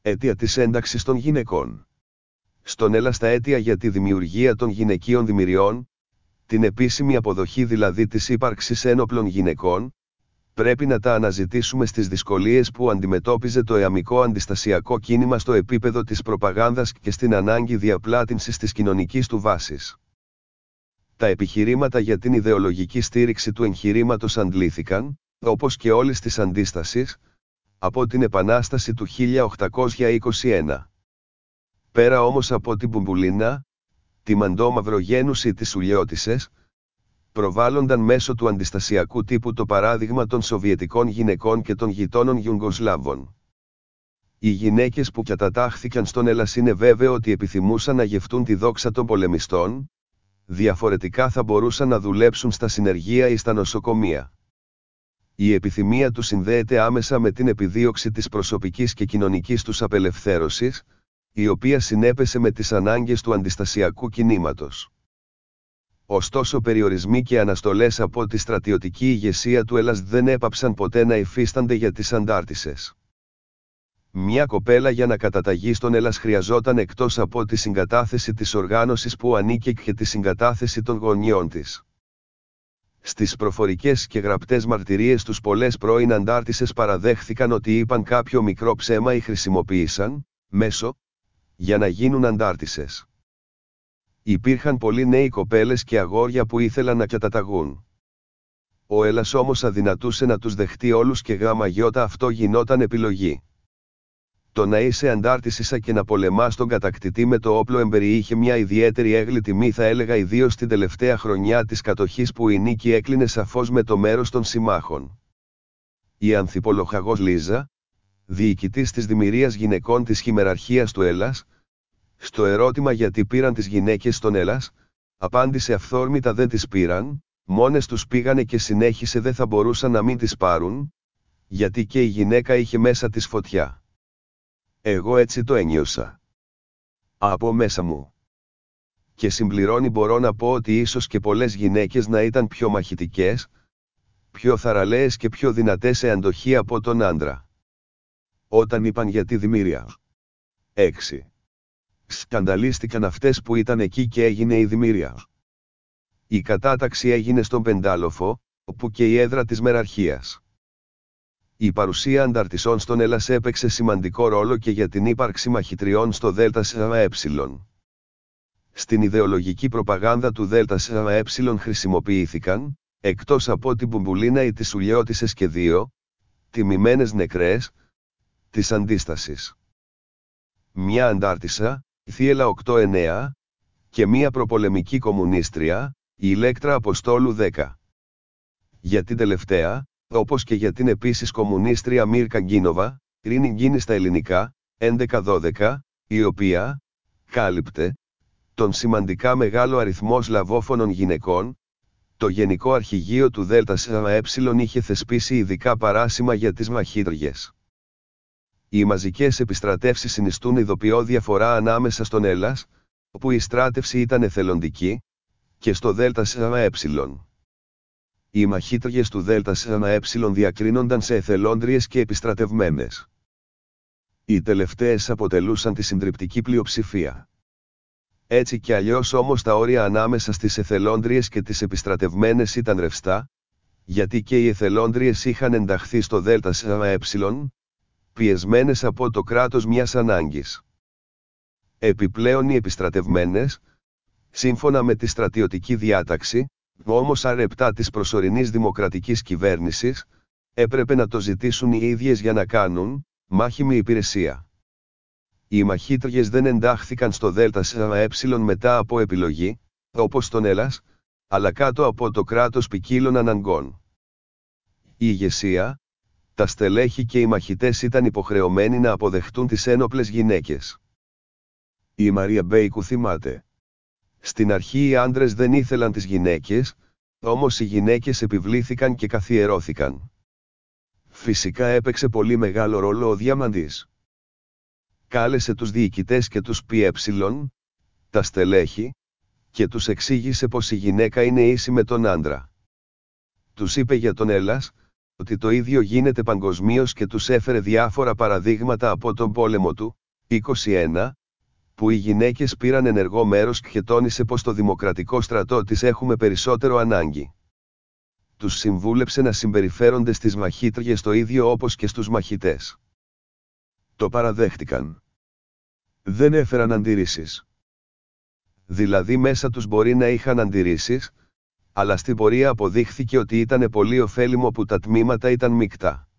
Αίτια της ένταξης των γυναικών. Στον Έλλας τα αίτια για τη δημιουργία των γυναικείων δημιουργιών, την επίσημη αποδοχή δηλαδή της ύπαρξης ένοπλων γυναικών, πρέπει να τα αναζητήσουμε στις δυσκολίες που αντιμετώπιζε το εαμικό αντιστασιακό κίνημα στο επίπεδο της προπαγάνδας και στην ανάγκη διαπλάτυνσης της κοινωνικής του βάσης. Τα επιχειρήματα για την ιδεολογική στήριξη του εγχειρήματος αντλήθηκαν, όπως και όλης της αντίστασης, από την Επανάσταση του 1821. Πέρα όμως από την Μπουμπουλίνα, τη Μαντό-Μαυρογένους ή τις Ουλιώτισσες, προβάλλονταν μέσω του αντιστασιακού τύπου το παράδειγμα των Σοβιετικών γυναικών και των γειτόνων Ιουγκοσλάβων. Οι γυναίκες που κατατάχθηκαν στον Έλλας είναι βέβαιο ότι επιθυμούσαν να γευτούν τη δόξα των πολεμιστών, διαφορετικά θα μπορούσαν να δουλέψουν στα συνεργεία ή στα νοσοκομεία. Η επιθυμία του συνδέεται άμεσα με την επιδίωξη της προσωπικής και κοινωνικής τους απελευθέρωσης, η οποία συνέπεσε με τις ανάγκες του αντιστασιακού κινήματος. Ωστόσο περιορισμοί και αναστολές από τη στρατιωτική ηγεσία του Έλλας δεν έπαψαν ποτέ να υφίστανται για τις αντάρτισσες. Μια κοπέλα για να καταταγεί στον Έλλας χρειαζόταν εκτός από τη συγκατάθεση της οργάνωσης που ανήκε και τη συγκατάθεση των γονιών της. Στις προφορικές και γραπτές μαρτυρίες τους πολλές πρώην αντάρτισσες παραδέχθηκαν ότι είπαν κάποιο μικρό ψέμα ή χρησιμοποίησαν, μέσο, για να γίνουν αντάρτισσες. Υπήρχαν πολλοί νέοι κοπέλες και αγόρια που ήθελαν να καταταγούν. Ο Έλλας όμως αδυνατούσε να τους δεχτεί όλους και αυτό γινόταν επιλογή. Το να είσαι αντάρτησσα και να πολεμάς τον κατακτητή με το όπλο εμπεριείχε μια ιδιαίτερη έγλη τιμή, θα έλεγα ιδίως την τελευταία χρονιά της κατοχής που η νίκη έκλεινε σαφώς με το μέρος των συμμάχων. Η ανθιπολοχαγός Λίζα, διοικητής της Δημιουργίας Γυναικών της Χιμεραρχίας του Έλλας, στο ερώτημα γιατί πήραν τις γυναίκες στον Έλλας, απάντησε αυθόρμητα δεν τις πήραν, μόνες τους πήγανε και συνέχισε δεν θα μπορούσαν να μην τις πάρουν, γιατί και η γυναίκα είχε μέσα της φωτιά. Εγώ έτσι το ένιωσα. Από μέσα μου. Και συμπληρώνει μπορώ να πω ότι ίσως και πολλές γυναίκες να ήταν πιο μαχητικές, πιο θαραλέες και πιο δυνατές σε αντοχή από τον άντρα. Όταν είπαν για τη Δημήρια. 6. Σκανδαλίστηκαν αυτές που ήταν εκεί και έγινε η Δημήρια. Η κατάταξη έγινε στον Πεντάλοφο, όπου και η έδρα της μεραρχίας. Η παρουσία ανταρτισσών στον Έλλας έπαιξε σημαντικό ρόλο και για την ύπαρξη μαχητριών στο ΔΣΕ. Στην ιδεολογική προπαγάνδα του ΔΣΕ χρησιμοποιήθηκαν, εκτός από την Μπουμπουλίνα ή τις Ουλιώτισσες και δύο, τιμημένες νεκρές, της αντίστασης. Μια αντάρτισσα, η Θίελα 8-9, και μια προπολεμική κομμουνίστρια, η Ηλέκτρα Αποστόλου 10. Για την τελευταία, όπως και για την επίσης κομμουνίστρια Μίρκα Γκίνοβα, Ειρήνη Γκίνη στα ελληνικά, 11-12, η οποία κάλυπτε τον σημαντικά μεγάλο αριθμό σλαβόφωνων γυναικών, το Γενικό Αρχηγείο του ΔΣΕ είχε θεσπίσει ειδικά παράσημα για τις μαχήτριες. Οι μαζικές επιστρατεύσεις συνιστούν ειδοποιώ διαφορά ανάμεσα στον Έλλας, όπου η στράτευση ήταν εθελοντική, και στο ΔΣΕ. Οι μαχήτριες του ΔΣΕ διακρίνονταν σε εθελόντριες και επιστρατευμένες. Οι τελευταίες αποτελούσαν τη συντριπτική πλειοψηφία. Έτσι κι αλλιώς όμως τα όρια ανάμεσα στις εθελόντριες και τις επιστρατευμένες ήταν ρευστά, γιατί και οι εθελόντριες είχαν ενταχθεί στο ΔΣΕ, πιεσμένες από το κράτος μιας ανάγκης. Επιπλέον οι επιστρατευμένες, σύμφωνα με τη στρατιωτική διάταξη, όμως αρεπτά της προσωρινής δημοκρατικής κυβέρνησης, έπρεπε να το ζητήσουν οι ίδιες για να κάνουν μάχημη υπηρεσία. Οι μαχήτριες δεν εντάχθηκαν στο ΔΣΕ μετά από επιλογή, όπως στον Έλλας, αλλά κάτω από το κράτος ποικίλων αναγκών. Η ηγεσία, τα στελέχη και οι μαχητές ήταν υποχρεωμένοι να αποδεχτούν τις ένοπλες γυναίκες. Η Μαρία Μπέικου θυμάται. Στην αρχή οι άντρες δεν ήθελαν τις γυναίκες, όμως οι γυναίκες επιβλήθηκαν και καθιερώθηκαν. Φυσικά έπαιξε πολύ μεγάλο ρόλο ο Διαμαντής. Κάλεσε τους διοικητές και τους τα στελέχη, και τους εξήγησε πως η γυναίκα είναι ίση με τον άντρα. Τους είπε για τον Έλλας, ότι το ίδιο γίνεται παγκοσμίως και τους έφερε διάφορα παραδείγματα από τον πόλεμο του, 21, που οι γυναίκες πήραν ενεργό μέρος και τόνισε πως το δημοκρατικό στρατό της έχουμε περισσότερο ανάγκη. Τους συμβούλεψε να συμπεριφέρονται στις μαχήτριες το ίδιο όπως και στους μαχητές. Το παραδέχτηκαν. Δεν έφεραν αντιρρήσεις. Δηλαδή μέσα τους μπορεί να είχαν αντιρρήσεις, αλλά στην πορεία αποδείχθηκε ότι ήταν πολύ ωφέλιμο που τα τμήματα ήταν μεικτά.